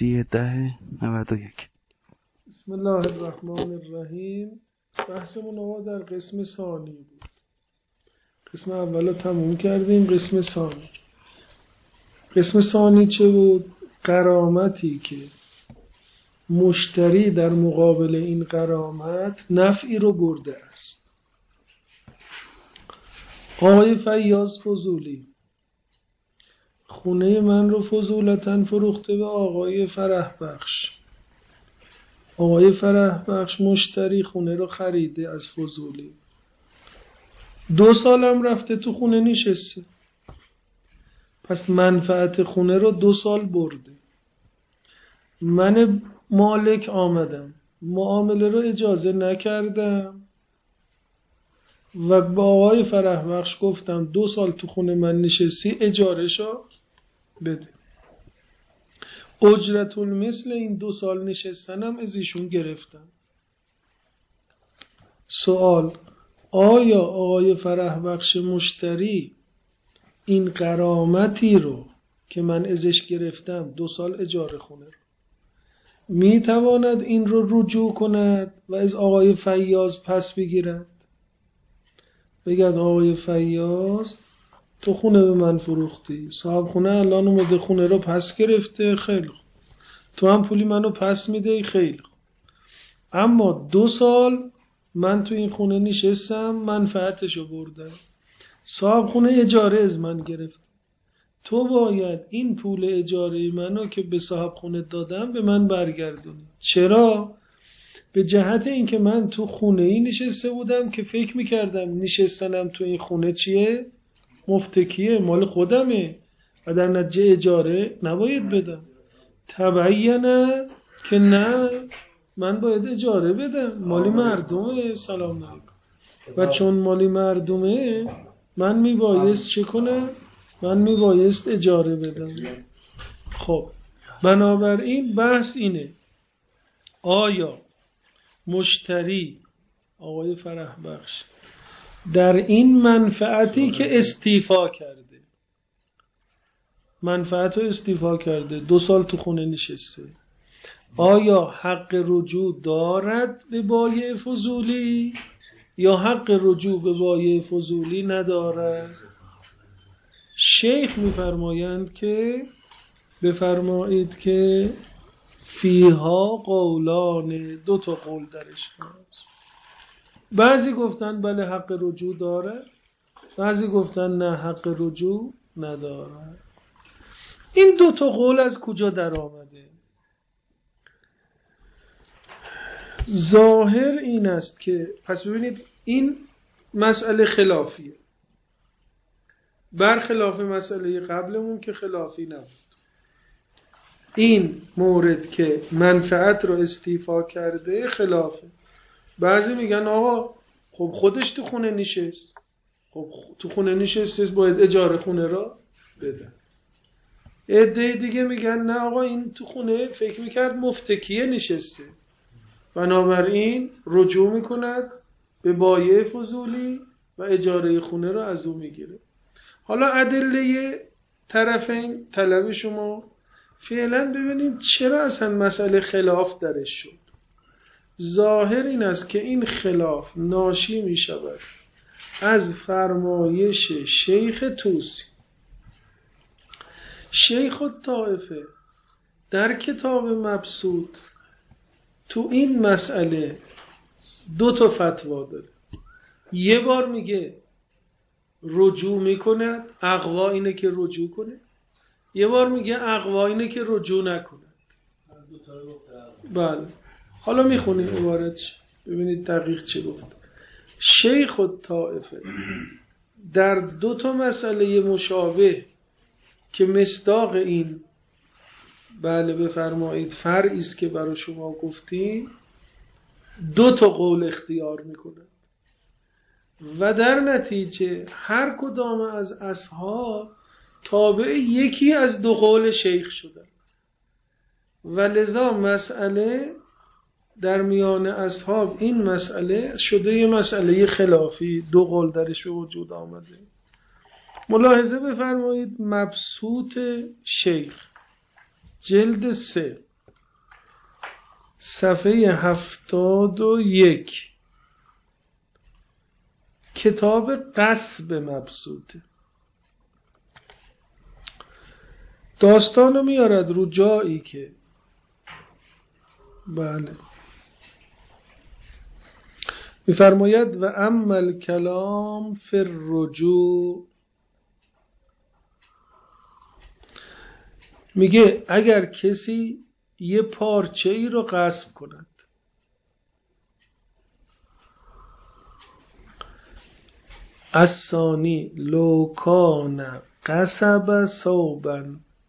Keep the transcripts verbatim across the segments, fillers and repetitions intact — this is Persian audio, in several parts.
سی ده نود و یک. بسم الله الرحمن الرحیم. بحثمون آقا در قسم ثانی بود. قسم اول رو تموم کردیم. قسم ثانی قسم ثانی چه بود؟ غرامتی که مشتری در مقابل این غرامت نفعی رو برده است. آقای فیاض فضولی خونه من رو فضولتاً فروخته به آقای فرح بخش. آقای فرح بخش مشتری خونه رو خریده از فضولی. دو سالم رفته تو خونه نشسته. پس منفعت خونه رو دو سال برده. من مالک آمدم معامله رو اجازه نکردم و با آقای فرح بخش گفتم دو سال تو خونه من نشستی، اجاره شو بده. اجرت المثل این دو سال نشستنم از ایشون گرفتم. سوال: آیا آقای فرح بخش مشتری این غرامتی رو که من ازش گرفتم دو سال اجاره خونه رو می تواند این رو رجوع کند و از آقای فیاض پس بگیرد؟ بگد آقای فیاض تو خونه به من فروختی، صاحب خونه الان اومده خونه رو پس گرفته، خیلی خوب، تو هم پولی منو پس میده، خیلی خوب، اما دو سال من تو این خونه نشستم، منفعتشو بردم، صاحب خونه اجاره از من گرفت، تو باید این پول اجاره منو که به صاحب خونه دادم به من برگردونی. چرا؟ به جهت اینکه من تو خونه ای نشسته بودم که فکر میکردم نشستنم تو این خونه چیه؟ مفتکیه، مال خودمه و در نتیجه اجاره نباید بدم. تبینه که نه، من باید اجاره بدم، مالی مردمه. سلام علیکم. و چون مالی مردمه من میبایست چه کنم؟ من میبایست اجاره بدم. خب بنابراین بحث اینه: آیا مشتری آقای فرح بخش در این منفعتی که استیفا کرده، منفعت رو استیفا کرده، دو سال تو خونه نشسته، آیا حق رجوع دارد به بایع فضولی یا حق رجوع به بایع فضولی ندارد؟ شیخ میفرمایند که بفرمایید که فیها قولان، دو تا قول درش هست. بعضی گفتن بله حق رجوع داره، بعضی گفتن نه حق رجوع نداره. این دو تا قول از کجا در آمده؟ ظاهر این است که پس ببینید این مسئله خلافیه، برخلاف مسئله قبلمون که خلافی نبود. این مورد که منفعت رو استیفا کرده خلافه. بعضی میگن آقا خب خودش تو خونه نشست، خب تو خونه نشست باید اجاره خونه را بده. عده دیگه میگن نه آقا این تو خونه فکر میکرد مفتکیه نشسته، بنابراین رجوع میکند به بایع فضولی و اجاره خونه را از او میگیره. حالا ادله طرفین طلب شما فعلا ببینیم چرا اصلا مسئله خلاف درش شد. ظاهر این است که این خلاف ناشی می شود از فرمایش شیخ توسی. شیخ الطائفه در کتاب مبسوط تو این مسئله دو تا فتوا داره. یه بار میگه رجوع میکند، اقوا اینه که رجوع کنه، یه بار میگه اقوا اینه که رجوع نکند. بله حالا میخونیم عبارت ببینید دقیق چه گفت. شیخ الطائفه در دو تا مسئله مشابه که مصداق این بله بفرمایید فرعی است که برای شما گفتیم، دو تا قول اختیار میکنه و در نتیجه هر کدام از اصحاب تابع یکی از دو قول شیخ شدن و لذا مسئله در میان اصحاب این مسئله شده یه مسئله خلافی، دو قول درش به وجود آمده. ملاحظه بفرمایید مبسوط شیخ جلد سه صفحه هفتاد و یک، کتاب غصب مبسوطه. داستانو میارد رو جایی که بله میفرماید و اما الکلام فی الرجوع، میگه اگر کسی یه پارچه ای رو غصب کند، الثانی لو کان غصب ثوبا،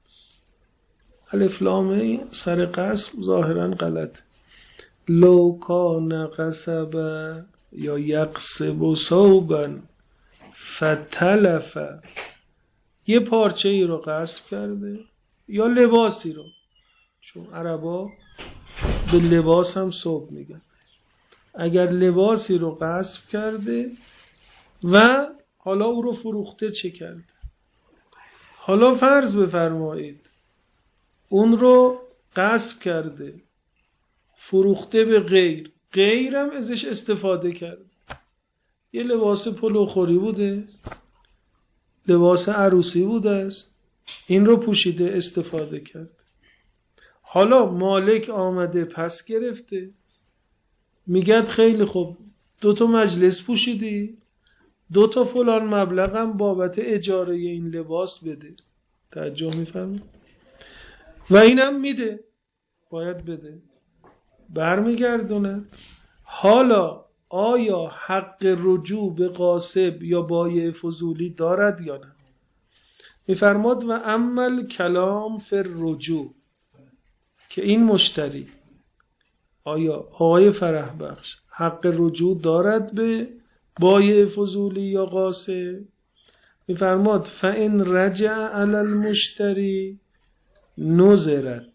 الف لام سر غصب ظاهرا غلط، لو کان غصب یا یغصب ثوبا فتلف، یه پارچه ای رو غصب کرده یا لباسی رو، چون عربا به لباس هم ثوب میگن، اگر لباسی رو غصب کرده و حالا او رو فروخته چه کرده. حالا فرض بفرمایید اون رو غصب کرده فروخته به غیر، غیرم ازش استفاده کرده، یه لباس پلوخوری بوده، لباس عروسی بوده است، این رو پوشیده استفاده کرد. حالا مالک آمده پس گرفته، میگد خیلی خوب دو تا مجلس پوشیدی، دو تا فلان مبلغم بابت اجاره این لباس بده. توجه میفهمی؟ و اینم میده، باید بده، برمیگردونه. حالا آیا حق رجوع به غاصب یا بایع فضولی دارد یا نه؟ میفرماد و اما کلام فی الرجوع، که این مشتری آیا آقای فرح بخش حق رجوع دارد به بایع فضولی یا غاصب؟ میفرماد فإن رجع علی المشتری نظرت،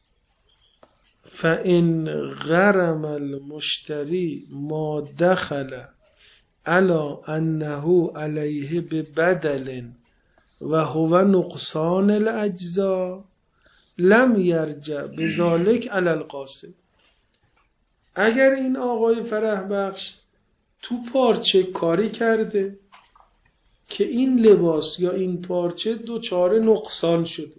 فإن غرم المشتری ما دخل علی انه علیه ببدل و هو نقصان الاجزاء لم یرجع بذالک علی القاصب. اگر این آقای فرح بخش تو پارچه کاری کرده که این لباس یا این پارچه دوچار نقصان شده،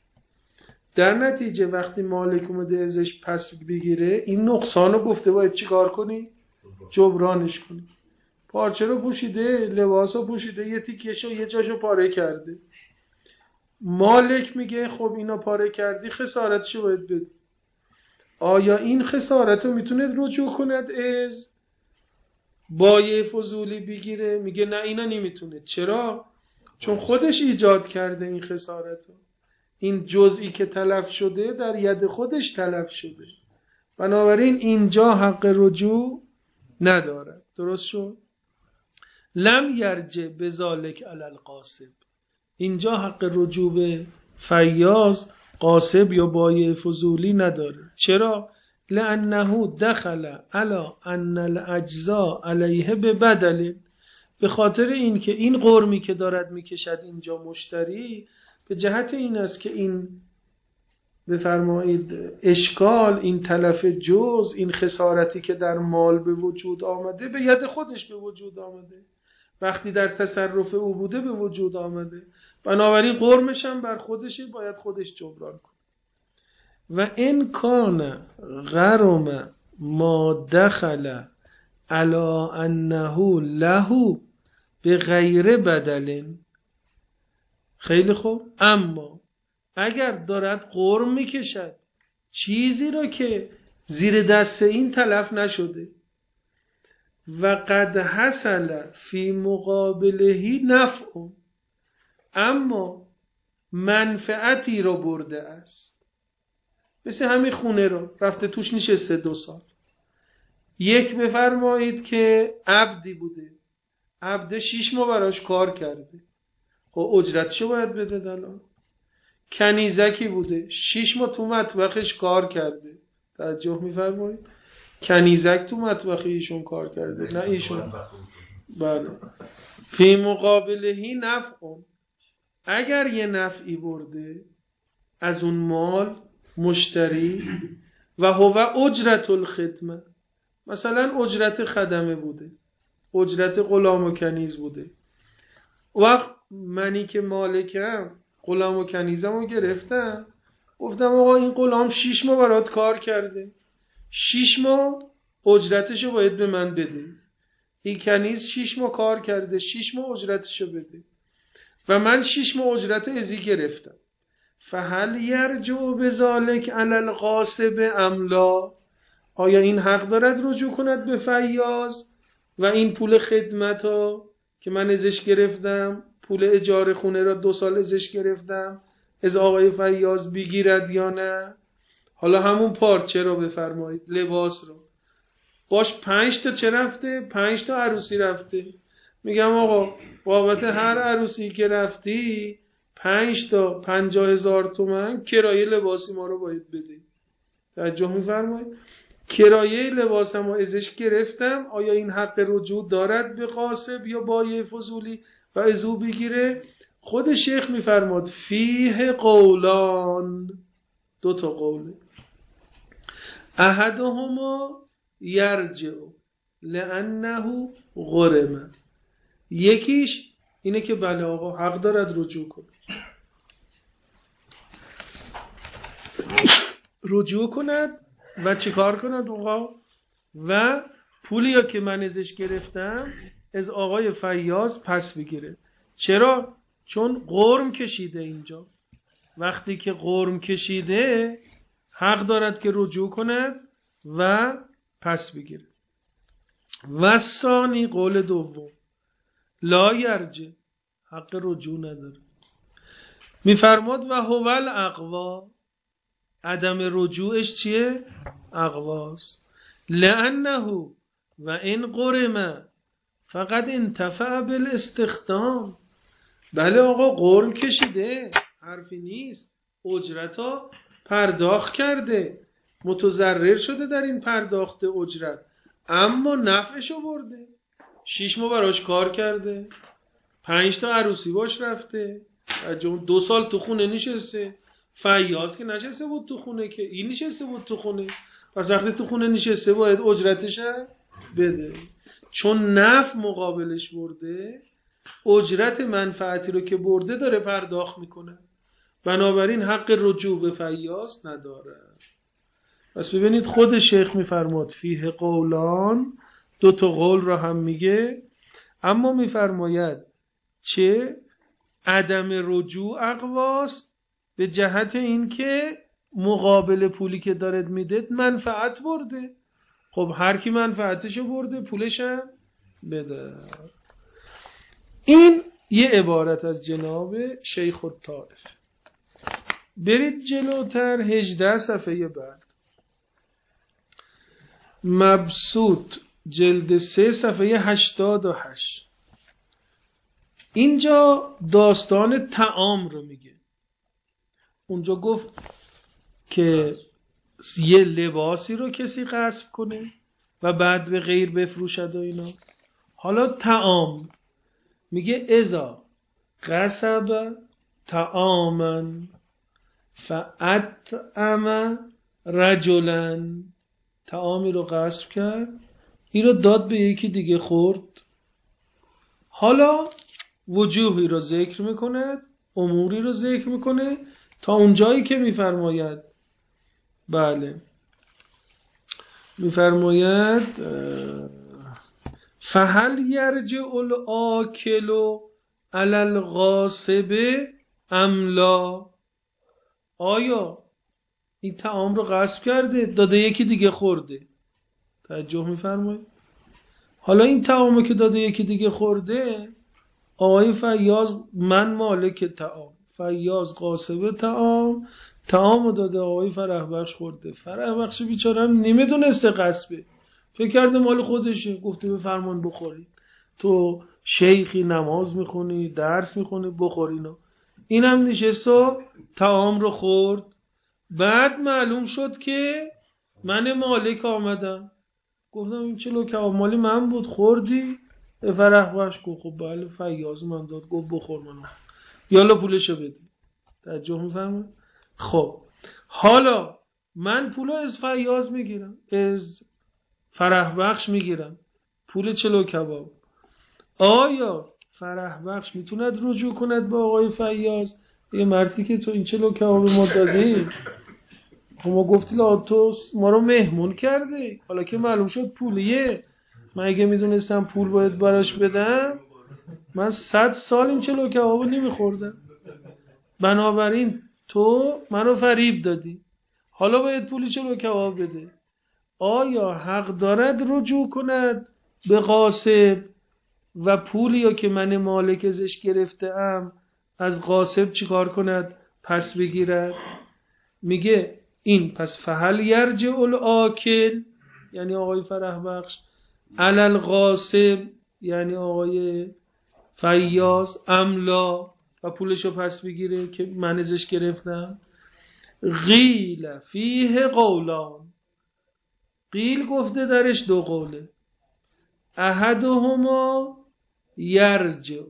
در نتیجه وقتی مالک اومده ازش پس بگیره این نقصان رو گفته باید چی کار کنی؟ جبرانش کنی. پارچه رو پوشیده، لباس رو پوشیده، یه تیکشو یه جاشو پاره کرده، مالک میگه خب اینا پاره کردی خسارتشو باید بده. آیا این خسارت رو میتونه رجوع کند از بایع فضولی بگیره؟ میگه نه اینا نمیتونه. چرا؟ چون خودش ایجاد کرده این خسارت رو، این جزئی که تلف شده در ید خودش تلف شده، بنابراین اینجا حق رجوع ندارد. درست شد؟ لم یرجع بذالک علی القاصب، اینجا حق رجوع به فیاض، قاصب یا بایع فضولی نداره. چرا؟ لانه دخل علی ان الاجزاء علیه ببدل، به خاطر این که این قرمی که دارد میکشد اینجا مشتری به جهت این است که این بفرمایید اشکال، این تلف جز، این خسارتی که در مال به وجود آمده به ید خودش به وجود آمده، وقتی در تصرف او بوده به وجود آمده، بنابراین قرمش هم بر خودشه، باید خودش جبران کنه. و ان کان غرم ما دخل علی انه له به غیر بدل، خیلی خوب، اما اگر دارد قرم میکشد چیزی را که زیر دست این تلف نشده و قد حصل فی مقابلهی نفع، اما منفعتی را برده است، مثل همین خونه رو رفته توش نشسته دو سال، یک بفرمایید که عبدی بوده، عبد شیش ماه براش کار کرده، خب اجرتشو باید بده دلان. کنیزکی بوده شیش ماه تو مطبخش کار کرده، توجه میفرمایید، کنیزک تو مطبخ ایشون کار کرده نه ایشون. بله. فی مقابلهی نفع، اگر یه نفعی برده از اون مال مشتری و هو اجرت الخدمه، مثلا اجرت خدمه بوده، اجرت غلام و کنیز بوده. وقت منی که مالکم غلام و کنیزم رو گرفتم، گفتم آقا این غلام شیش ماه برات کار کرده، شیش ماه اجرتشو باید به من بده. این کنیز شیش ماه کار کرده، شیش ماه اجرتشو بده و من شیش ماه اجرت ازی گرفتم. فهل یرجع بذالک علی الغاصب ام لا؟ آیا این حق دارد رجوع کند به فیاض و این پول خدمت ها که من ازش گرفتم، پول اجاره خونه را دو سال ازش گرفتم، از آقای فیاض بگیرد یا نه؟ حالا همون پارچه رو بفرمایید، لباس رو باش پنج تا چه رفته؟ پنج تا عروسی رفته. میگم آقا بابت هر عروسی که رفتی پنج تا پنجاه هزار تومن کرایه لباسی ما رو باید بده. توجه میفرمایید؟ کرایه لباسم رو ازش گرفتم، آیا این حق رجوع دارد به غاصب یا بایع فضولی و از او بگیره؟ خود شیخ میفرماد فیه قولان، دو تا قوله. احدهما یرجع لانه غرم، یکیش اینه که بله آقا حق دارد رجوع کنه، رجوع کند و چی کار کند آقا؟ و پولی یا که من ازش گرفتم از آقای فیاض پس بگیره. چرا؟ چون غرم کشیده اینجا. وقتی که غرم کشیده حق دارد که رجوع کند و پس بگیره. و ثانی قول دوم لا یرجع، حق رجوع نداره. میفرماد و هو الاقوا، عدم رجوعش چیه؟ اقواست. لانه و این غرم فقط انتفع بالاستخدام. بله آقا غرم کشیده، حرفی نیست، اجرتا پرداخت کرده، متضرر شده در این پرداخت اجرت، اما نفعشو برده. شیش ماه براش کار کرده، پنج تا عروسی باش رفته، دو سال تو خونه نشسته. فیاض که نشسته بود تو خونه، که این نشسته بود تو خونه. پس وقتی تو خونه نشسته باید اجرتش بده، چون نفع مقابلش برده، اجرت منفعتی رو که برده داره پرداخت میکنه، بنابراین حق رجوع به فیاض نداره. پس ببینید خود شیخ میفرماد فیه قولان، دو تا قول را هم میگه، اما میفرماید چه عدم رجوع اقواست به جهت این که مقابل پولی که دارد میده منفعت برده. خب هر کی منفعتشو برده پولش هم بده. این یه عبارت از جناب شیخ الطائف. برید جلوتر هجده صفحه بعد، مبسوط جلد سه صفحه هشتاد و هشت. اینجا داستان طعام رو میگه. اونجا گفت که یه لباسی رو کسی غصب کنه و بعد به غیر بفروشد و اینا. حالا طعام میگه اذا غصب طعاما فاطعم رجلا، طعامی رو غصب کرد، این رو داد به یکی دیگه خورد. حالا وجوهی رو ذکر میکنه، اموری رو ذکر میکنه تا اونجایی که میفرماید بله میفرماید فهل یرجع الاکل علی الغاصب ام لا؟ آیا این طعام رو غصب کرده داده یکی دیگه خورده؟ توجه میفرمایید؟ حالا این طعامو که داده یکی دیگه خورده، آقای فیاض من مالک طعام، فیاض غاصب طعام، طعامو داده آقای فرح بخش خورده. فرح بخش بیچاره هم نمیدونسته غصبه، فکر کرده مال خودشه، گفته به فرمان بخورید، تو شیخی نماز میخونی درس میخونی بخورینا. اینم نشست و طعام رو خورد. بعد معلوم شد که من مالک آمدم، گفتم این چه لوکه مالی من بود خوردی؟ فرح بخش گفت خب بله فیاض من داد، گفت بخور منو، یالا پولشو بده. توجه میفهمه؟ خب حالا من پول از فیاض میگیرم، از فرح بخش میگیرم، پول چلو کباب. آیا فرح بخش میتوند رجوع کند به آقای فیاض؟ یه مردی که تو این چلو کباب ما دادی، خب ما گفتی لا تو ما رو مهمون کردی، حالا که معلوم شد پولیه، من اگه میدونستم پول باید براش بدم من صد سال این چلو کبابو نمیخوردم. بنابراین تو منو فریب دادی، حالا باید پولی چلو کباب بده. آیا حق دارد رجوع کند به غاصب و پولی یا که من مالک ازش گرفتم از غاصب چیکار کند؟ پس بگیرد. میگه این پس فهل یرجع الآکل یعنی آقای فرح بخش علی الغاصب یعنی آقای فیاض املا و پولشو پس بگیره که من ازش گرفتم. قیل فیه قولان، قیل گفته درش دو قوله. احدهما یرجع،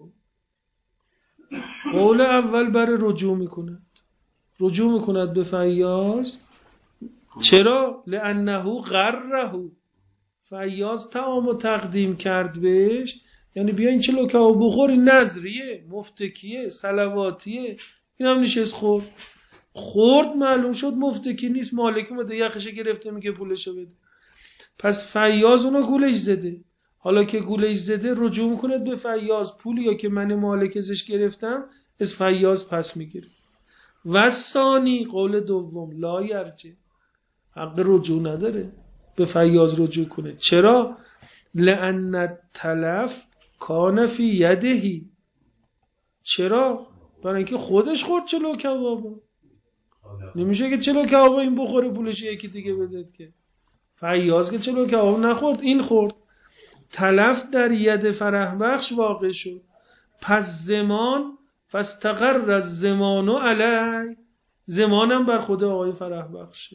قول اول برای رجوع میکند، رجوع میکند به فیاض. چرا؟ لانه غره، فیاض طعامو تقدیم کرد بهش، یعنی بیا این چلو کباب بخور، این نظریه مفتکیه صلواتیه، این هم نشست خورد. خورد معلوم شد مفتکی نیست، مالک اومده یخش گرفته میگه پولشو بده. پس فیاض اونو گولش زده. حالا که گولش زده رجوع میکنه به فیاض، پولی یا که من مالک ازش گرفتم از فیاض پس میگیره. و ثانی قول دوم لا یرجع، حق رجوع نداره به فیاض رجوع کنه. چرا؟ لأن التلف کان فی یدهی. چرا؟ برای اینکه خودش خورد چلو کبابو، نمیشه که چلو کبابو این بخوره پولش یکی دیگه بده. که فیاض که چلو کبابو نخورد، این خورد. تلف در ید فرح بخش واقع شد، پس زمان فاستقر الزمان علی، زمانم بر خود آقای فرح بخشه.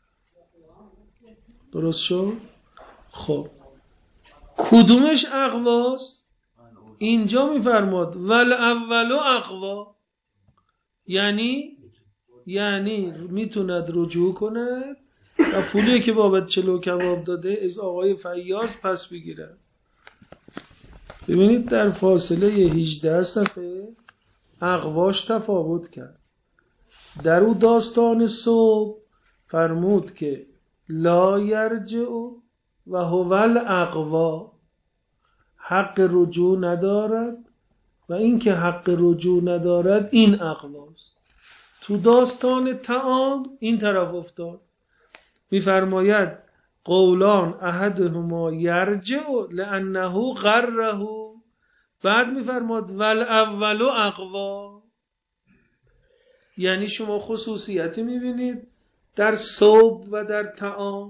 درست شد؟ خب کدومش اقواست؟ اینجا میفرماد ول اولو اقوا، یعنی یعنی میتوند رجوع کند و پولی که بابت چلو کباب داده از آقای فیاض پس بگیره. ببینید در فاصله هجده صفحه اقواش تفاوت کرد. در او داستان صبح فرمود که لا یرجع و هو الاقوا، حق رجوع ندارد و این که حق رجوع ندارد این اقواست. تو داستان طعام این طرف افتاد، میفرماید قولان احدهما یرجع لانه غره، بعد میفرماد ول اولو اقوا. یعنی شما خصوصیتی میبینید در صوب و در طعام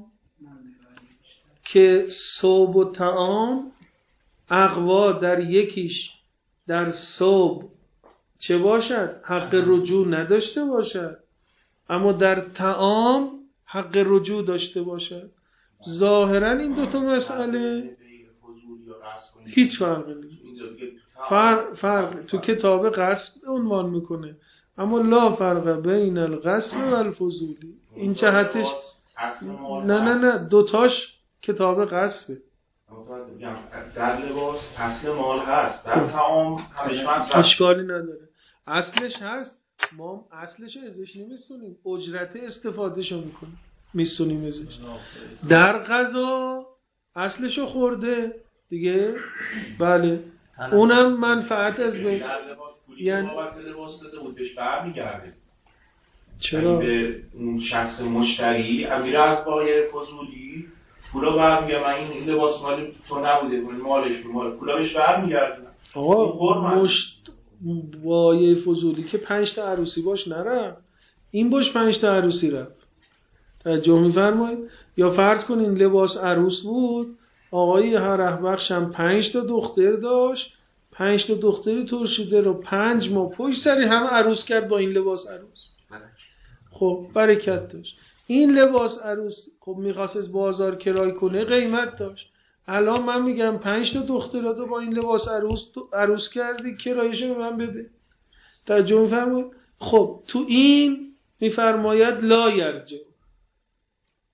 که صوب و طعام اقوا در یکیش در صوب چه باشد؟ حق رجوع نداشته باشد، اما در طعام حق رجوع داشته باشد. ظاهرا این دوتا مسئله هیچ فرقی نیست. فرق, فرق تو کتاب قصب عنوان میکنه، اما لا فرق بین القصب و الفضولی. این جهتش نه نه نه دوتاش کتاب قصبه. در لباس اصل مال هست، در طعام همش مصرف اشکالی نداره، اصلش هست، ما اصلش ازش نمیستونیم، اجرت استفادهشو میکنیم میستونیم ازش. در غذا اصلشو خورده دیگه، بله اونم منفعت از بین، یعنی بابت لباس داده بود بهش برمیگرده. چرا؟ به اون شخص مشتری امیر از بای فضولی پولا برمیگرده، من این لباس مالی تو نبوده، مالش مال پولا بهش برمیگرده. آقا مشت بای فضولی که پنج تا عروسی باش نرفت، این باش پنج تا عروسی رفت. توجه می‌فرمایید؟ یا فرض کنین لباس عروس بود، آقای هر بخشم پنج تا دختر داشت، پنج تا دختری ترشیده رو پنج ماه پشت سری همه عروس کرد با این لباس عروس. خب برکت داشت. این لباس عروس خب می‌خواست از بازار کرای کنه، قیمت داشت. الان من میگم پنج تا دختراتو با این لباس عروس عروس کردی، کرایه‌شو به من بده. توجه می‌فرمایید؟ خب تو این می‌فرماید لا یرجع،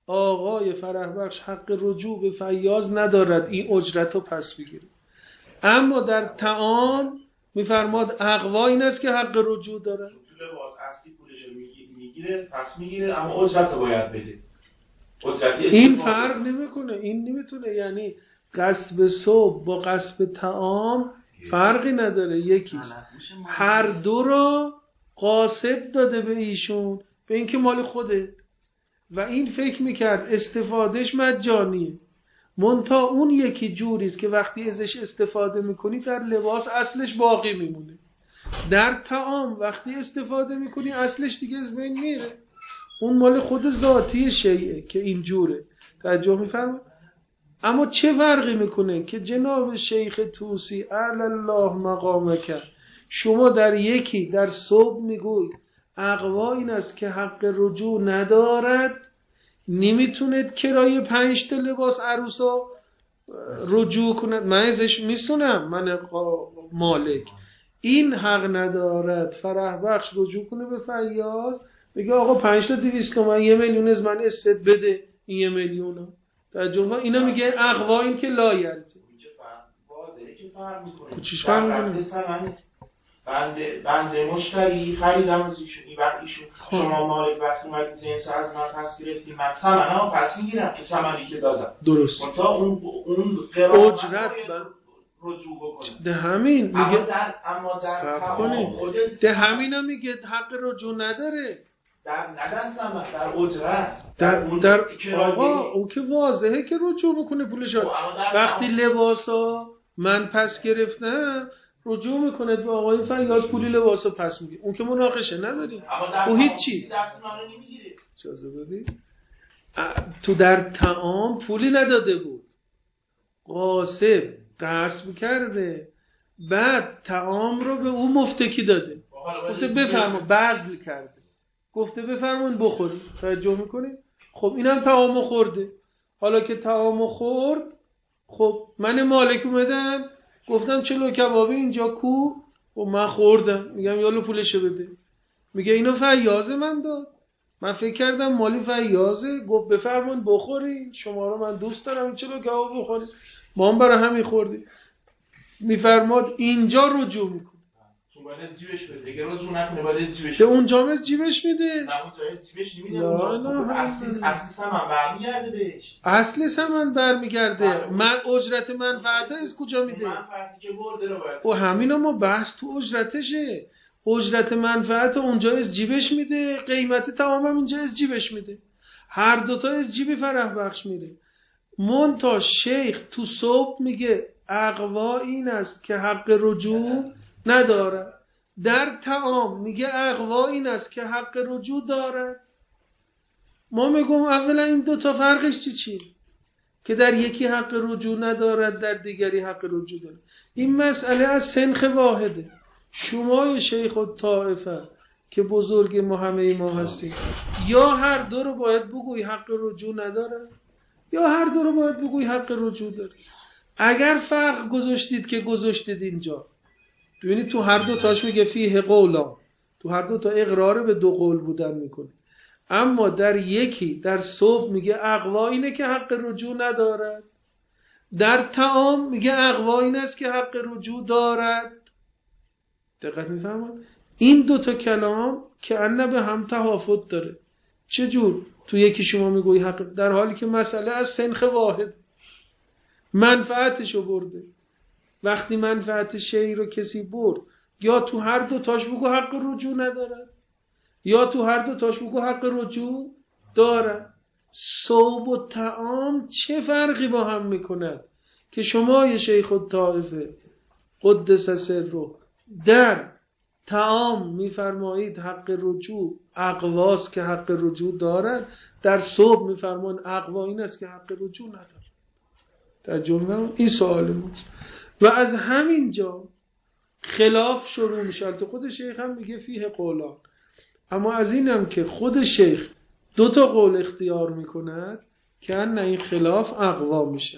آقای فرح بخش حق رجوع به فیاض ندارد، این اجرت رو پس بگیره. اما در طعام میفرماد اقوا این است که حق رجوع دارد. تو لباس اصلی پولش میگیره پس میگیره، اما اجرت رو باید بده. این فرق نمیکنه، این نمیتونه، یعنی غصب صبح با غصب طعام فرقی نداره، یکیست. هر دو را غاصب داده به ایشون، به اینکه مال خوده و این فکر میکرد استفادهش مجانیه. منتها اون یکی جوریست که وقتی ازش استفاده میکنی در لباس اصلش باقی میمونه، در طعام وقتی استفاده میکنی اصلش دیگه از بین میره، اون مال خود ذاتی شیعه که اینجوره. توجه میفرمایید؟ اما چه فرقی میکنه که جناب شیخ طوسی اعلی الله مقامک شما در یکی در صبح میگوی اقوا این است که حق رجوع ندارد، نمیتوند کرایه پنج تا لباس عروسا رجوع کند، من ازش میسونم، من مالک این حق ندارد فرح بخش رجوع کنه به فیاض، بگه آقا پنج تا دویست تومن یه میلیون از من استد بده، این یه میلیون در جمعه اینا میگه اقوا این که لایلت واضحه که فرق میکنه. چیش فرق میکنه؟ بنده بنده مشتری خریدم از ایشون، این وقت ایشون شما مالک وقتی اومدید جنس از من پس گرفتیم، من ثمنه پس میگیرم که ثمنی که دادم. درست. منتها اون اون قرار اجرت رجوع بکنه. ده همین میگه در اما در تمام خود ده همینا میگه حق رجوع نداره. در ندن ثمن در اجرت در در, در آقا اون که واضحه که رجوع بکنه پولش. وقتی لباسا من پس گرفتم رجوع میکنه به آقای فیاض پولی لباسو پس میگه، اون که مناقشه نداریم. او هیچی دست منو نمیگیره. اجازه بدید. تو در طعام پولی نداده بود، غاصب غصب کرده، بعد طعام رو به اون مفتکی داده، گفته بفرما بذل کرده، گفته بفرمون بخورید. توجه میکنید؟ خب اینم طعامو خورده. حالا که طعامو خورد، خب من مالک اومدم گفتم چلو کبابی اینجا کو؟ و من خوردم، میگم یالو پولشو بده. میگه اینو فیاض من داد، من فکر کردم مالی فیاضه، گفت بفرمون بخورید، شما رو من دوست دارم، این چلو کباب بخورید، ما هم برای همین خوردیم. میفرماد اینجا رجوع میکنه، چون باید جیبش بده، اگه رجوع نکنه باید جیبش بده. اونجا هم جیبش میده، نه اونجا جیبش نمیده، اونجا اصلی اصلی ثمن برمیگرده بهش، اصلی ثمن برمیگرده. من اجرت منفعت از کجا میده؟ منفعتی که برده رو باید. و همینا ما بحث تو اجرتشه، اجرت منفعت اونجا از جیبش میده، قیمت تمام هم اینجا از جیبش میده، هر دوتا از جیبی فرح بخش میره. منتها شیخ تو صبح میگه اقوا این است که حق رجوع نداره، در طعام میگه اقوا این است که حق رجوع داره. ما میگم اولا این دوتا فرقش چی چی؟ که در یکی حق رجوع ندارد، در دیگری حق رجوع داره. این مسئله از سنخ واحده. شما شیخ الطائفه که بزرگ ما همه ما هستید، یا هر دو رو باید بگوی حق رجوع نداره، یا هر دو رو باید بگوی حق رجوع داره. اگر فرق گذاشتید که گذاشتید اینجا، ببینید تو هر دو تاش میگه فیه قولا، تو هر دو تا اقرار به دو قول بودن میکنه. اما در یکی در صبح میگه اقوا اینه که حق رجوع ندارد، در طعام میگه اقوا این است که حق رجوع دارد. دقت میفهمید؟ این دوتا کلام که انه به هم تفاوت داره. چجور؟ تو یکی شما میگوی حق، در حالی که مسئله از سنخ واحد، منفعتشو برده. وقتی منفعت شیعی رو کسی برد، یا تو هر دو تاش بگو حق رجوع نداره، یا تو هر دو تاش بگو حق رجوع داره. صوب و طعام چه فرقی با هم میکند که شما یه شیخ الطائفه قدس سره در طعام میفرمایید حق رجوع اقواست که حق رجوع دارد، در صبح میفرمایید اقوا این است که حق رجوع نداره. در جمله این سوال ماست و از همین جا خلاف شروع میشه. تو خود شیخ هم میگه فیه قولان، اما از اینم که خود شیخ دو تا قول اختیار میکند که نه این خلاف اقوا میشه.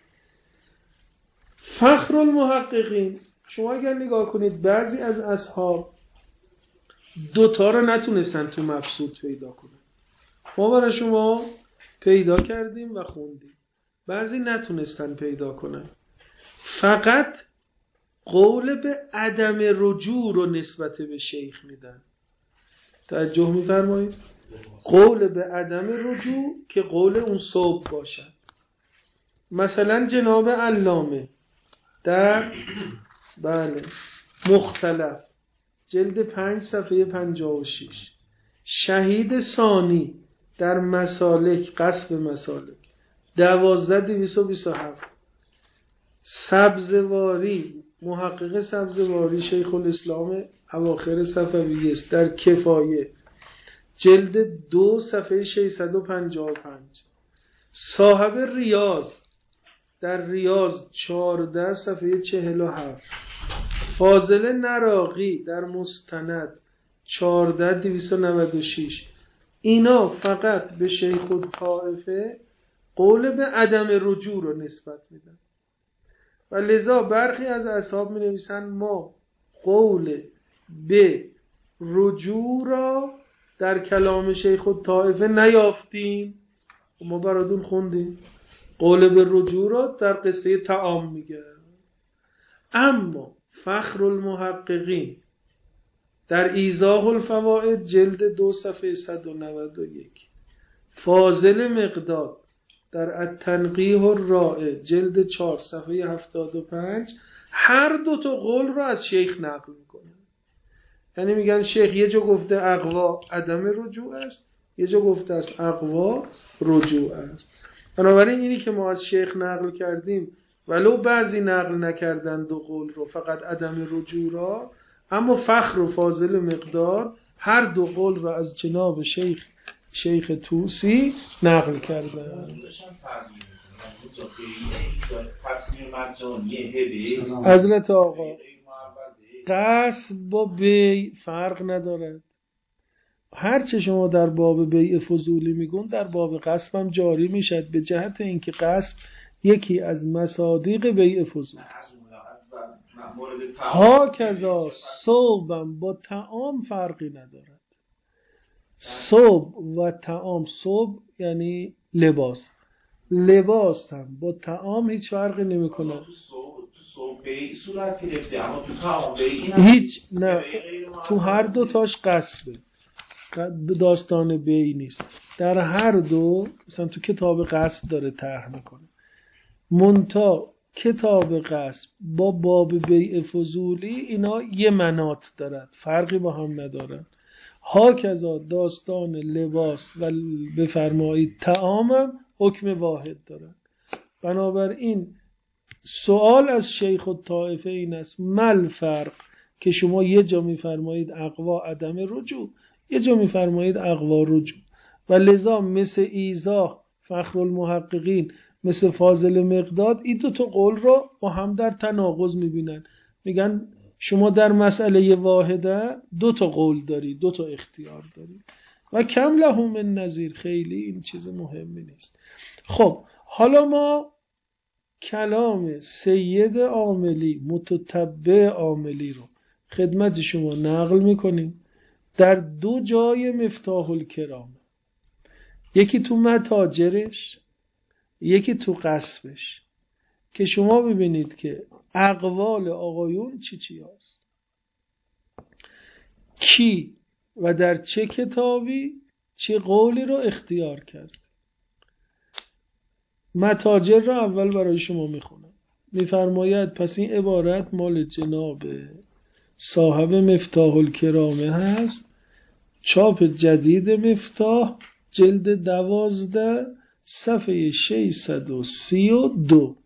فخر المحققین، شما اگر نگاه کنید بعضی از اصحاب دوتا رو نتونستن تو مبسوط پیدا کنن. ما برای شما پیدا کردیم و خوندیم. بعضی نتونستن پیدا کنن، فقط قول به عدم رجوع رو نسبت به شیخ میدن. توجه میفرمایید؟ قول به عدم رجوع که قول اون صوب باشد. مثلا جناب علامه در بله مختلف جلد پنج صفحه پنجاه و شش، شهید ثانی در مسالک قصب مسالک دوازده دویست و بیست و هفت، سبزواری محقق سبزواری شیخ الاسلام اواخر صفویه است در کفایه جلد دو صفحه ششصد و پنجاه و پنج، صاحب ریاض در ریاض چهارده صفحه چهل و هفت، فاضل نراقی در مستند چهارده دویست و نود و شش. اینا فقط به شیخ الطائفه قول به عدم رجوع رو نسبت میدن و لذا برخی از اصحاب می نویسن ما قول به رجوع را در کلام شیخ الطائفه نیافتیم. ما براتون خوندیم قول به رجوع را در قصه طعام میگه. اما فخر المحققین در ایضاح الفوائد جلد دو صفحه صد و نود و یک، فاضل مقداد در التنقیح الرائع جلد چهار صفحه هفتاد و پنج هر دو تا قول را از شیخ نقل میکنن. یعنی میگن شیخ یه جا گفته اقوا عدم رجوع است، یه جا گفته است اقوا رجوع است. بنابراین اینی که ما از شیخ نقل کردیم ولو بعضی نقل نکردن دو قول رو فقط عدم رجوع را، اما فخر و فاضل مقداد هر دو قول را از جناب شیخ شیخ طوسی نقل کردن. حضرت آقا قصب با بی فرق ندارد. هرچه شما در باب بیع فضولی میگون در باب قصب هم جاری میشد، به جهت اینکه قصب یکی از مصادیق بیع فضولی است. ها کذا صوبم با طعام فرقی ندارد. صوب و طعام، صوب یعنی لباس، لباس هم با طعام هیچ فرقی نمی کنه. هیچ نه، تو هر دو تاش قصبه، داستان بی نیست. در هر دو مثلا تو کتاب قصب داره طرح میکنه، منتها کتاب قصب با باب بیع فضولی اینا یه مناط دارد، فرقی با هم ندارن. ها کذا داستان لباس و بفرمایید طعامم حکم واحد دارن. بنابراین سوال از شیخ الطائفه این است مل فرق، که شما یه جا میفرمایید اقوا عدم رجوع، یه جا میفرمایید اقوا رجوع، و لذا مثل ایضاح فخر المحققین مثل فاضل مقداد این دو تا قول رو با هم در تناقض میبینن. میگن شما در مسئله واحده دو تا قول داری، دو تا اختیار داری و کم لهم من نظیر. خیلی این چیز مهمی نیست. خب حالا ما کلام سید عاملی متتبع عاملی رو خدمت شما نقل میکنیم در دو جای مفتاح الکرام، یکی تو متاجرش یکی تو قصبش، که شما ببینید که اقوال آقایون چی چی هست، کی و در چه کتابی چه قولی رو اختیار کرد. متاجر رو اول برای شما میخونم. میفرماید پس این عبارت مال جناب صاحب مفتاح الکرامه هست، چاپ جدید مفتاح جلد دوازده صفحه ششصد و سی و دو.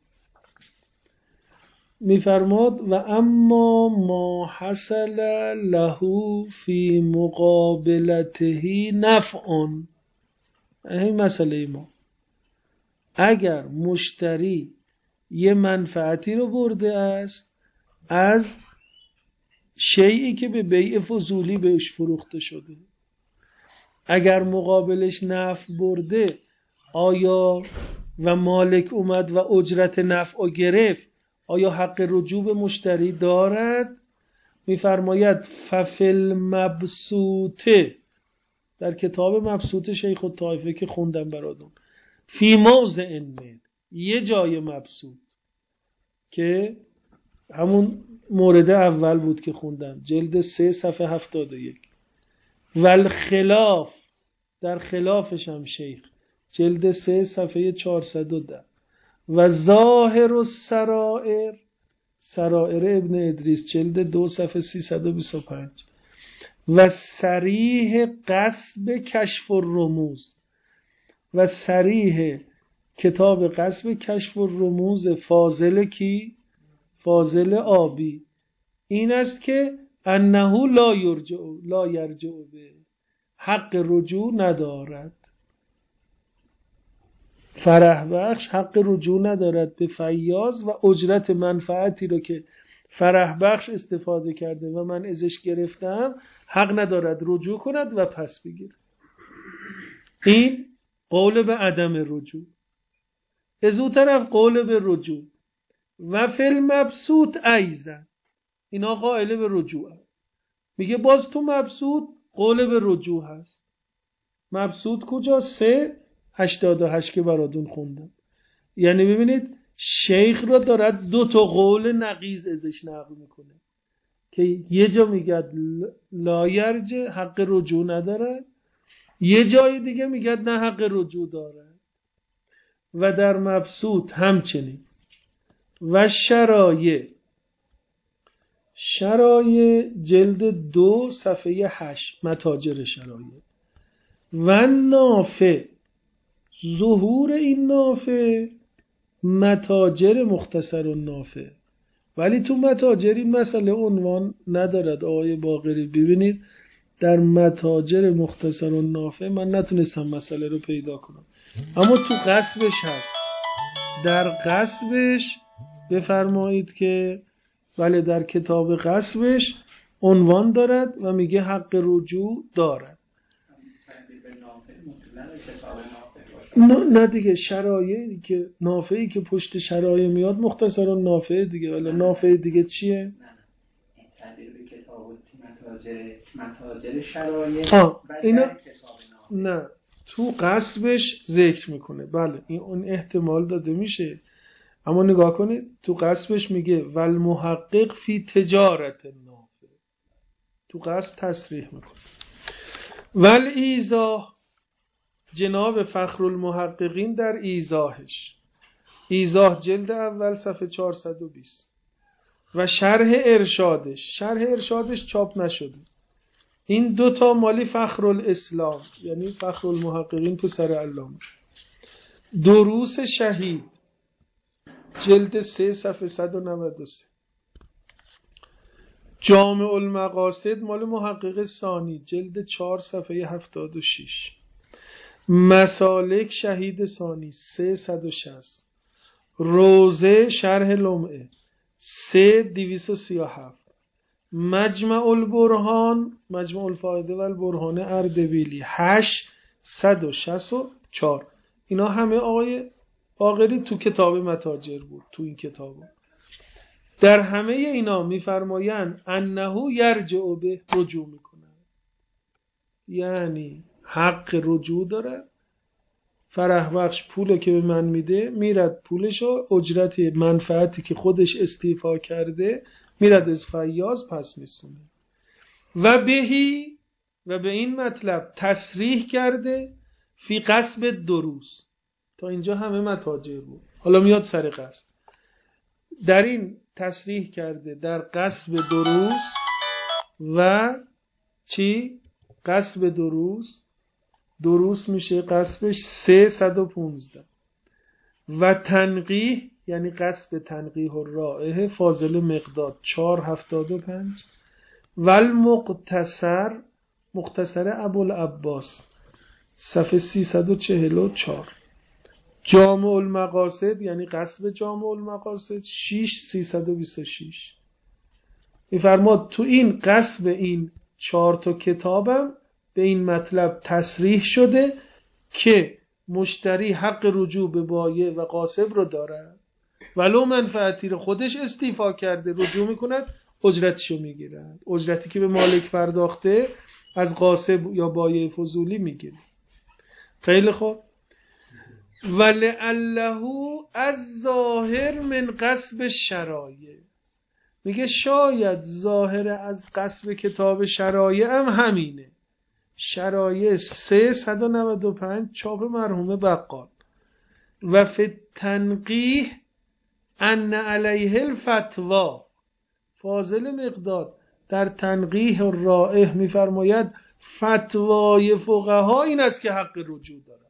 میفرماد و اما ما حصل له فی مقابلته نفعون، این مسئله ما، اگر مشتری یه منفعتی رو برده است از شیئی که به بیع فضولی بهش فروخته شده، اگر مقابلش نفع برده آیا و مالک اومد و اجرت نفع گرفت، آیا حق رجوع به مشتری دارد؟ میفرماید ففل مبسوطه، در کتاب مبسوط شیخ الطائفه که خوندم براتون، فی موضع من، یه جای مبسوط که همون مورد اول بود که خوندم، جلد سه صفحه هفتاد و یک. والخلاف، در خلافش هم شیخ، جلد سه صفحه چهارصد و ده. و ظاهر السرائر، سرائر ابن ادریس، جلد دو صفحه سیصد و بیست و پنج. و صریح قصب کشف الرموز، و صریح کتاب قصب کشف الرموز فاضل کی؟ فاضل آبی، این است که انه لا یرجع لا یرجع به، حق رجوع ندارد. فرح بخش حق رجوع ندارد به فیاض و اجرت منفعتی رو که فرح بخش استفاده کرده و من ازش گرفتم حق ندارد رجوع کند و پس بگیره. این قول به عدم رجوع. از اون طرف قول به رجوع. و فی المبسوط ایضا، اینا قائل به رجوع. میگه باز تو مبسوط قول به رجوع هست. مبسوط کجا؟ سه هشتاد و هشت که براتون خوندم. یعنی ببینید شیخ را دارد دو تا قول نقیض ازش نقل میکنه که یه جا میگه لا یرجع، حق رجوع نداره، یه جای دیگه میگه نه حق رجوع داره. و در مبسوط همچنین. و شرایع، شرایع جلد دو صفحه هشت، متاجر شرایع. و نافع، ظهور این نافع متاجر مختصر النافع، ولی تو متاجر این مسئله عنوان ندارد آقای باقری. ببینید در متاجر مختصر النافع من نتونستم مسئله رو پیدا کنم، اما تو قصبش هست. در قصبش بفرمایید که بله، در کتاب قصبش عنوان دارد و میگه حق رجوع دارد. نه دیگه، شرایعی که نافعی که پشت شرایع میاد مختصر نافع دیگه. ولی نافع دیگه چیه؟ متاجر شرایع اینا نه، تو قصبش ذکر میکنه. بله این اون احتمال داده میشه، اما نگاه کنید تو قصبش میگه والمحقق فی تجارت نافع، تو قصب تصریح میکنه. ول ایضاح، جناب فخر المحققین در ایضاحش، ایضاح جلد اول صفحه چهارصد و بیست. و شرح ارشادش، شرح ارشادش چاپ نشده. این دوتا مالی فخر الاسلام، یعنی فخر المحققین پسر علامه. دروس شهید جلد سه صفحه صد و نود و سه. جامع المقاصد مال محقق ثانی جلد چهار صفحه هفتاد و شش. مسالک شهید ثانی سیصد و شصت. روزه شرح لمعه سه دویست و سی و هفت. مجمع البرهان، مجمع الفائده و البرهان اردبیلی هشتصد و شصت و چهار. اینا همه آقای باقری تو کتاب متاجر بود. تو این کتاب بود. در همه اینا میفرمایند انه یرجع به، رجوع میکنن، یعنی حق رجوع داره. فرح بخش پوله که به من میده میرد پولشو، اجرت منفعتی که خودش استیفا کرده میرد از فیاض پس میسونه. و بهی، و به این مطلب تصریح کرده فی قصب دروس. تا اینجا همه متاجر بود، حالا میاد سر قصب. در این تصریح کرده در قصب دروس. و چی؟ قصب دروس، دروس میشه قصبش سیصد و پانزده. و تنقیح یعنی قصب تنقیح الرائحه فاضل مقداد چهارصد و هفتاد و پنج. و المقتصر، مختصر ابوالعباس صفحه سیصد و چهل و چهار. جامع المقاصد یعنی قصب جامع المقاصد شش سیصد و بیست و شش. میفرماد تو این قصب این چهار تا کتابم به این مطلب تصریح شده که مشتری حق رجوع به بایع و قاسب رو داره، ولو منفعتی رو خودش استیفا کرده رجوع میکند، اجرتشو میگیرد. اجرتی که به مالک پرداخته از قاسب یا بایع فضولی میگیره. خیلی خوب. ولعله از ظاهر من قصب شرایع، میگه شاید ظاهر از قصب کتاب شرایع هم همینه. شرایع سیصد و نود و پنج چاپ مرحوم بقال. و فی تنقیح ان علیه الفتوا، فاضل مقداد در تنقیح الرائح میفرماید فتوای فقها این است که حق رجوع دارد.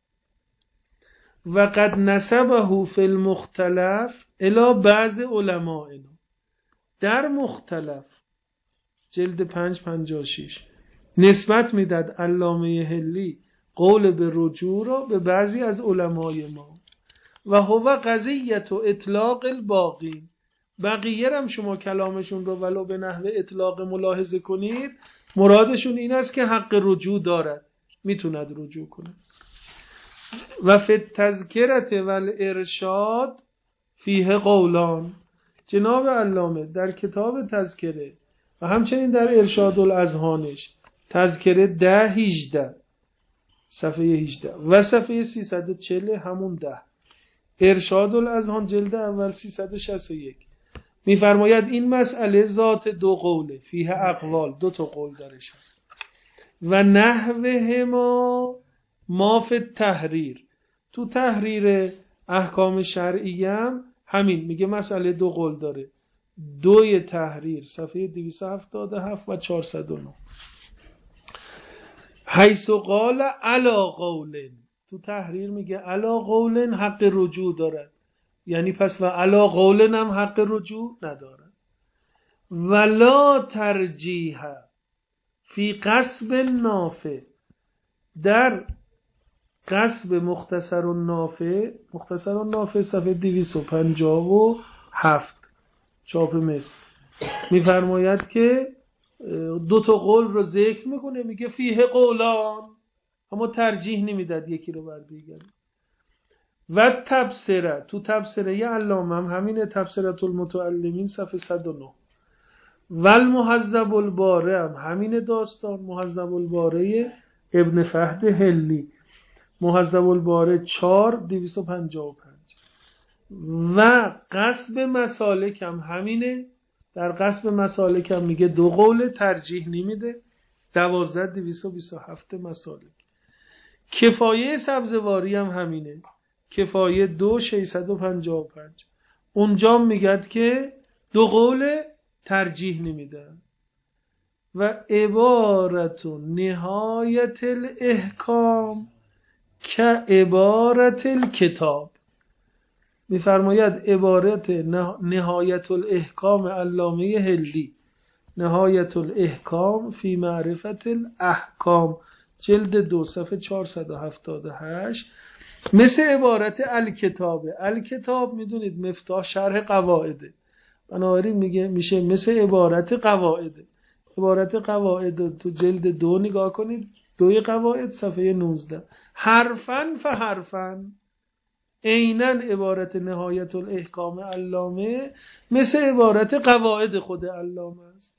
و قد نسبه فی المختلف الی بعض علمائنا، در مختلف جلد پنج پنجاه و شش نسبت میداد علامه هلی قول به رجوع را به بعضی از علمای ما. و هو قضیت و اطلاق الباقی، بقیه هم شما کلامشون رو ولو به نحو اطلاق ملاحظه کنید، مرادشون این است که حق رجوع دارد، میتوند رجوع کنه. و فی التذکرة و الارشاد فیه قولان، جناب علامه در کتاب تذکره و همچنین در ارشاد الاذهانش، تذکره ده هجده صفحه هجده و صفحه سیصد و چهل همون ده، ارشاد الاذهان جلد اول سیصد و شصت و یک میفرماید این مسئله ذات دو قوله، فیه اقوال، دو تا قول درش هست. و نحوه ما ما فی التحریر، تو تحریر احکام شرعی هم همین میگه مسئله دو قول داره. دوی تحریر صفحه دویست و هفتاد و هفت و چهارصد و نه حیث قال علا قولن، تو تحریر میگه علا قولن حق رجوع دارد، یعنی پس و علا قولن هم حق رجوع ندارد. ولا ترجیح فی قصب نافع، در قصب مختصر النافع، مختصر النافع صفحه دویست و پنجاه و هفت چاپ مصر میفرماید که دو تا قول رو ذکر میکنه، میگه فیه قولان، اما ترجیح نمیداد یکی رو بر دیگر. و تبصره، تو تبصره ی علامه هم همینه، تبصره المتعلمین صفحه صد و نه. و المهذب الباره هم همینه داستان، مهذب الباره ابن فهد هلی، مهذب الباره چهار دویست و پنجاه و پنج. و قصب مسالک هم همینه، در قصب مسالک هم میگه دو قول، ترجیح نمیده، دوازده دویست و بیست و هفت مسالک. کفایه سبزواری هم همینه، کفایه دو ششصد و پنجاه و پنج، اونجا میگد که دو قول، ترجیح نمیده. و عبارت نهایت الاحکام که عبارت الکتاب، میفرماید عبارت نهایت الاحکام علامه هلی، نهایت الاحکام فی معرفت الاحکام جلد دو صفحه چهارصد و هفتاد و هشت، مثل عبارت الکتابه. الکتاب میدونید مفتاح شرح قواعده، بنابراین میگه میشه مثل عبارت قواعده. عبارت قواعد تو جلد دو نگاه کنید، دوی قواعد صفحه نوزده، حرفاً فحرفاً عیناً عبارت نهایت الاحکام علامه مثل عبارت قواعد خود علامه است،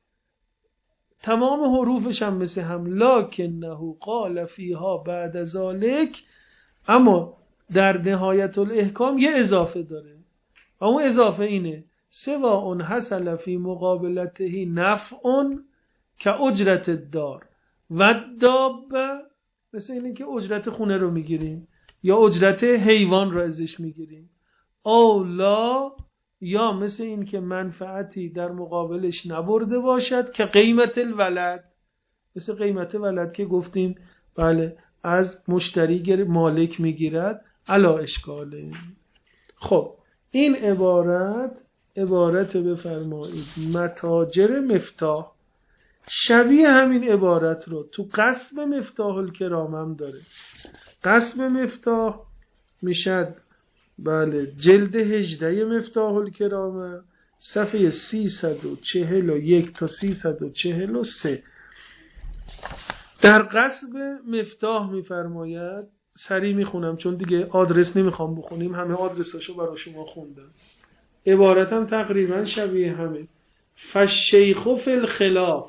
تمام حروفش هم مثل هم. لکنه قال فیها بعد ذالک، اما در نهایت الاحکام یه اضافه داره، و اون اضافه اینه سواء حصل فی مقابلته نفع که اجرت الدار و دابه، مثل اینه که اجرت خونه رو میگیریم یا اجرت حیوان رو ازش میگیریم. اولا، یا مثل این که منفعتی در مقابلش نبرده باشد که قیمت الولد، مثل قیمت ولد که گفتیم بله از مشتری مالک میگیرد، علا اشکاله. خب این عبارت عبارت بفرمایید متاجر مفتاح شبیه همین عبارت رو تو قصب مفتاح الکرام هم داره. قصب مفتاح میشد بله جلد هجده مفتاح الکرام صفحه سیصد و چهل و یک تا سیصد و چهل و سه. در قصب مفتاح میفرماید، سریع میخونم چون دیگه آدرس نمیخوام بخونیم، همه آدرساشو برای شما خوندم، عبارتم تقریبا شبیه همه. فالشیخ فی الخلاف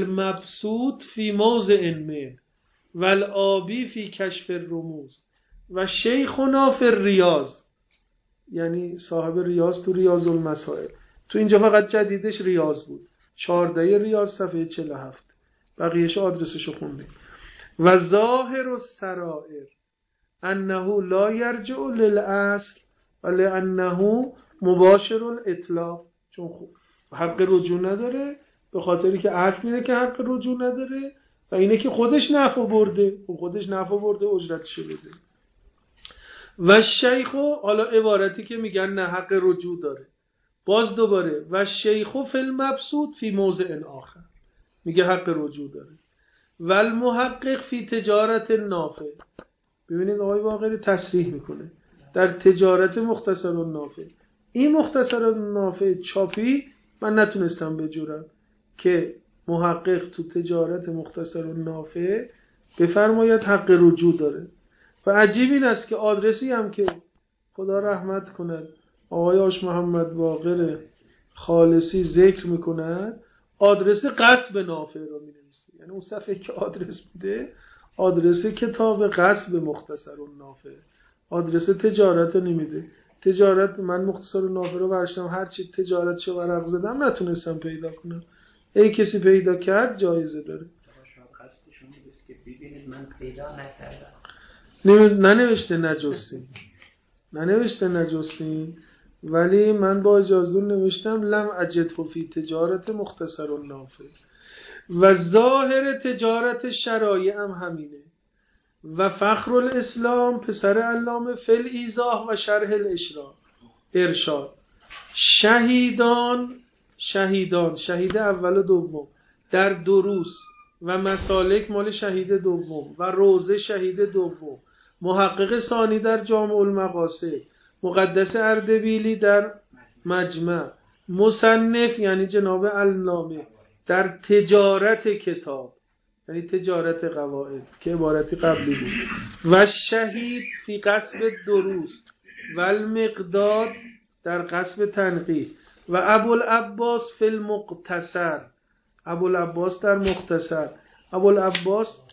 والمبسوط فی موضع من والآبی فی کشف الرموز و شیخنا فی الریاض، یعنی صاحب ریاض تو ریاض المسائل. تو اینجا فقط جدیدش ریاض بود، چهارده ریاض صفحه چهل و هفت، بقیهش آدرسشو خوندیم. و ظاهر السرائر انه لا یرجع للاصل ولانه مباشر الاطلاق، چون خوب حق رجوع نداره، به خاطری که اصل اینه که حق رجوع نداره و اینه که خودش نفع برده و خودش نفع برده اجرتشو بده. و شیخو، حالا عبارتی که میگن نه حق رجوع داره، باز دوباره و شیخو فی المبسوط فی موضع آخر میگه حق رجوع داره. و المحقق فی تجارت نافع، ببینید آقای باقری تصریح میکنه در تجارت مختصر النافع. این مختصر النافع چاپی من نتونستم بجورم که محقق تو تجارت مختصر النافع بفرماید حق رجوع داره. و عجیب این است که آدرسی هم که خدا رحمت کند آقای آش محمد باقر خالصی ذکر میکند، آدرس غصب نافع رو مینویسه، یعنی اون صفحه که آدرس بوده آدرس کتاب غصب مختصر النافع، آدرس تجارت رو نمیده. تجارت من مختصر النافع رو برشتم، هر چی تجارتشو ورق زدم نتونستم پیدا کنم. ای کسی پیدا کرد جایزه داره. من پیدا نکردم. ننوشته نجستین ننوشته نجستین ولی من با اجازه نوشتم لم اجد فی تجارت مختصر النافع. و ظاهر تجارت شرایع هم همینه. و فخر الاسلام پسر علامه فی الایضاح و شرح الاشراق ارشاد شهیدان شهیدان شهید اول و دوم در دروس و مسالک مال شهید دوم و روضه شهید دوم، محقق ثانی در جامع المقاصد، مقدس اردبیلی در مجمع، مصنف یعنی جناب علامه در تجارت کتاب یعنی تجارت قواعد که عبارتی قبلی بود، و شهید فی قصب دروس و المقداد در قصب تنقیح، و ابوالعباس فی المقتصر، ابوالعباس در مختصر. ابوالعباس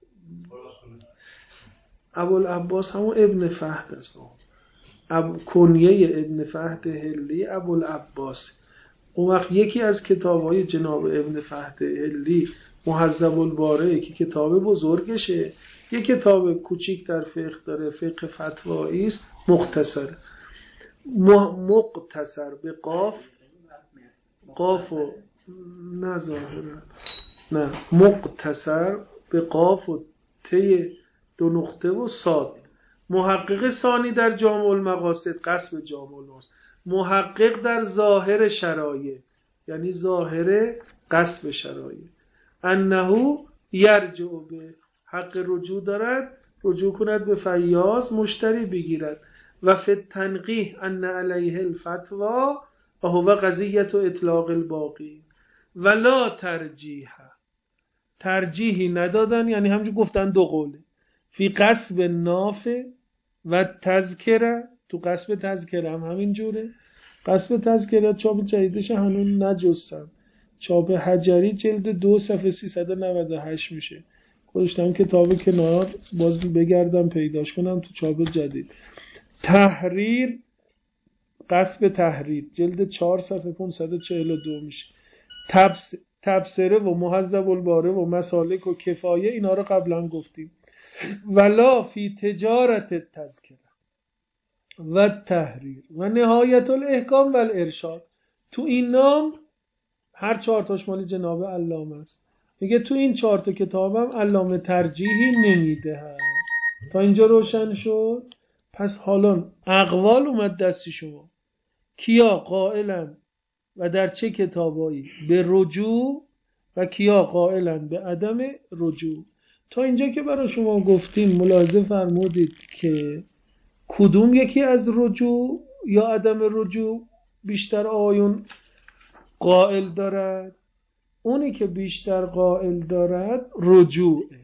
ابوالعباس همون ابن فهد است، اب... کنیه ابن فهد هلی ابوالعباس. اون وقت یکی از کتاب‌های جناب ابن فهد هلی مهذب الباره که کتاب بزرگشه، یک کتاب کوچیک در فقه داره، فقه فتوایی است، مختصر مقتصر به قاف قاف و نه ظاهرا نه مقتصر به قاف و ته دو نقطه و صاد. محقق ثانی در جامع المقاصد قصب جامع المقاصد، محقق در ظاهر شرایع یعنی ظاهر قصب شرایع، انه یرجع به حق رجوع دارد، رجوع کند به فیاض مشتری بگیرد. و فی التنقیح ان علیه الفتوا و هو قضیت و اطلاق الباقی ولا ترجیح، ترجیحی ندادن یعنی همونجور گفتن دو قوله. فی قصب نافع و تذکره، تو قصب تذکره هم همین جوره. قصب تذکره چاپ جدیدش هنوز نجستم، چاپ حجری جلد دو صفحه سیصد و نود و هشت میشه. گذاشتم کتاب کنار باز بگردم پیداش کنم تو چاپ جدید. تحریر قصب تحریر جلد چهار صفحه پانصد و چهل و دو میشه. تبس تبصره و مهذب الباره و مسالک و کفایه اینا رو قبلا گفتیم. ولا فی تجارت تذکره و تحریر و نهایت الاحکام و الارشاد. تو این نام هر چهار تاش مال جناب علامه است. میگه تو این چهار تا کتابم علامه ترجیحی نمیده. تا اینجا روشن شد؟ پس حالا اقوال اومد دستی شما، کیا قائلن و در چه کتابایی به رجوع و کیا قائلن به عدم رجوع. تا اینجا که برای شما گفتیم ملاحظه فرمودید که کدوم یکی از رجوع یا عدم رجوع بیشتر آیون قائل دارد؟ اونی که بیشتر قائل دارد رجوعه.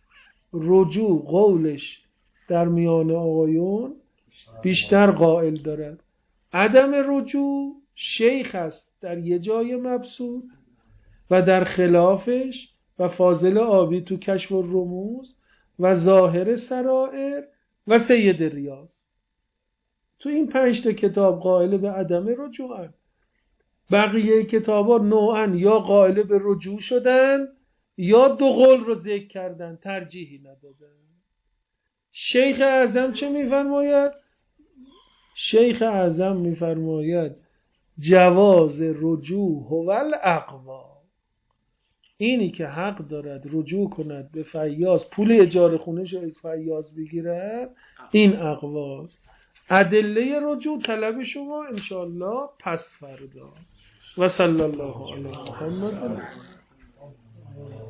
رجوع قولش در میان آیون بیشتر قائل دارد. عدم رجوع شیخ است در یه جای مبسوط و در خلافش و فاضل آبی تو کشف الرموز و ظاهر سرائر و سید ریاض. تو این پنج تا کتاب قائل به عدم رجوعن. بقیه کتابا نوعا یا قائل به رجوع شدن یا دو قول رو ذکر کردن، ترجیحی ندادن. شیخ اعظم چه میفرماید؟ شیخ اعظم میفرماید جواز رجوع هو الاقوا. اینی که حق دارد رجوع کند به فیاض، پول اجاره خونه‌ش از فیاض بگیرد، این اقواست. ادله رجوع طلب شما انشاءالله پس فردا. و صلی الله علی محمد.